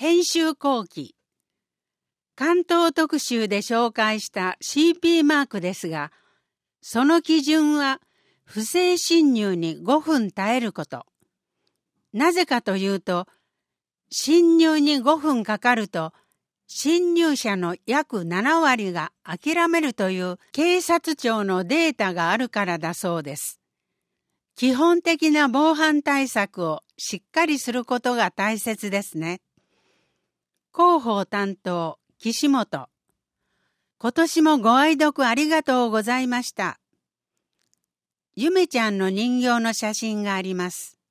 編集後期。関東特集で紹介した CP マークですが、その基準は不正侵入に5分耐えること。なぜかというと、侵入に5分かかると、侵入者の約7割が諦めるという警察庁のデータがあるからだそうです。基本的な防犯対策をしっかりすることが大切ですね。広報担当、岸本。今年もご愛読ありがとうございました。ゆめちゃんの人形の写真があります。